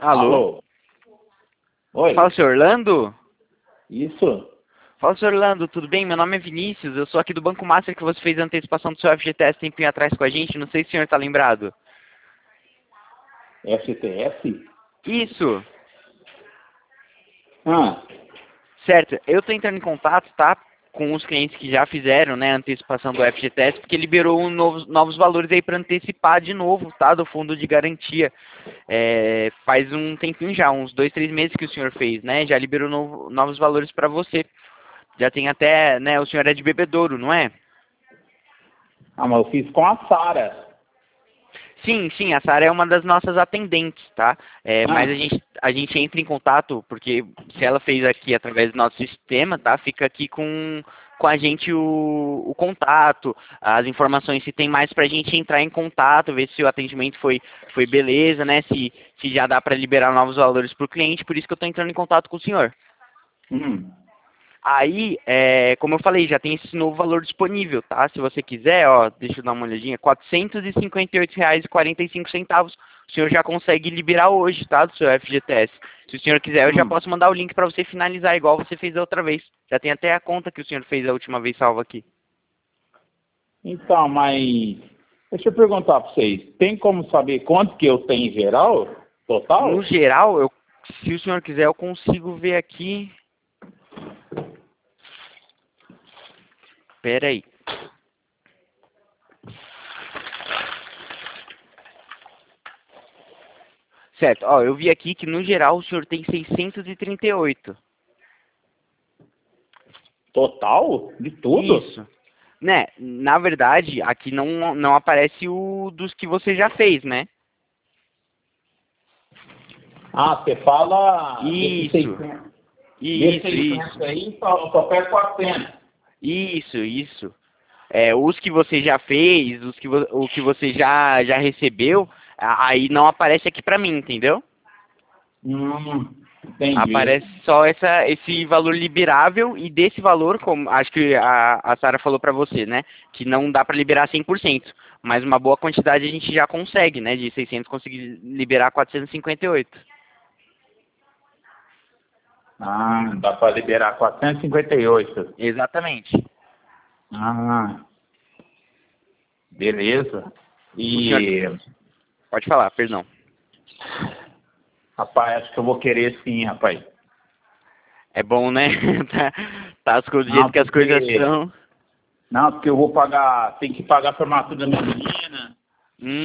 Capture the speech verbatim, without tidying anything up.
Alô? Alô? Oi? Fala, senhor Orlando? Isso? Fala, senhor Orlando, tudo bem? Meu nome é Vinícius, eu sou aqui do Banco Master que você fez a antecipação do seu F G T S tempinho atrás com a gente, não sei se o senhor está lembrado. F T S? Isso, Ah, certo. Eu estou entrando em contato, tá? Com os clientes que já fizeram, né, a antecipação do F G T S, porque liberou um novos, novos valores aí para antecipar de novo, tá? Do fundo de garantia. É, faz um tempinho já, uns dois, três meses que o senhor fez, né? Já liberou novo, novos valores para você. Já tem até, né, o senhor é de Bebedouro, não é? ah, mas eu fiz com a Sara. Sim, sim, a Sara é uma das nossas atendentes, tá? É, mas Ah, a gente, a gente entra em contato, porque se ela fez aqui através do nosso sistema, tá? Fica aqui com, com a gente o, o contato, as informações, se tem mais pra gente entrar em contato, ver se o atendimento foi, foi beleza, né? Se, se já dá para liberar novos valores para o cliente, por isso que eu estou entrando em contato com o senhor. hum. Aí, é, como eu falei, já tem esse novo valor disponível, tá? Se você quiser, ó, deixa eu dar uma olhadinha, quatrocentos e cinquenta e oito reais e quarenta e cinco centavos. O senhor já consegue liberar hoje, tá? Do seu F G T S. Se o senhor quiser, eu já Hum. posso mandar o link para você finalizar, igual você fez da outra vez. Já tem até a conta que o senhor fez a última vez salva aqui. Então, mas deixa eu perguntar para vocês, tem como saber quanto que eu tenho em geral? No Total? geral, eu, se o senhor quiser, eu consigo ver aqui. Pera aí. Certo, ó, eu vi aqui que no geral o senhor tem seiscentos e trinta e oito. Total? De tudo? Isso. Né, na verdade, aqui não, não aparece o dos que você já fez, né? Ah, você fala desses Isso, seiscentos. Desses isso, seiscentos isso, aí, só, só perde quatrocentos. isso, isso. É, os que você já fez, os que, vo- o que você já, já recebeu, a- aí não aparece aqui pra mim, entendeu? Hum, entendi. Aparece só essa, esse valor liberável e desse valor, como acho que a, a Sara falou pra você, né? Que não dá pra liberar cem por cento, mas uma boa quantidade a gente já consegue, né? De seiscentos conseguir liberar quatrocentos e cinquenta e oito. Ah, dá para liberar quatrocentos e cinquenta e oito. Exatamente. Ah, beleza. O senhor E, pode falar, perdão. rapaz, acho que eu vou querer sim, rapaz. É bom, né? tá, tá as coisas do jeito Não, que as coisas porque, são. não, porque eu vou pagar, tem que pagar a formatura da minha menina. Hum.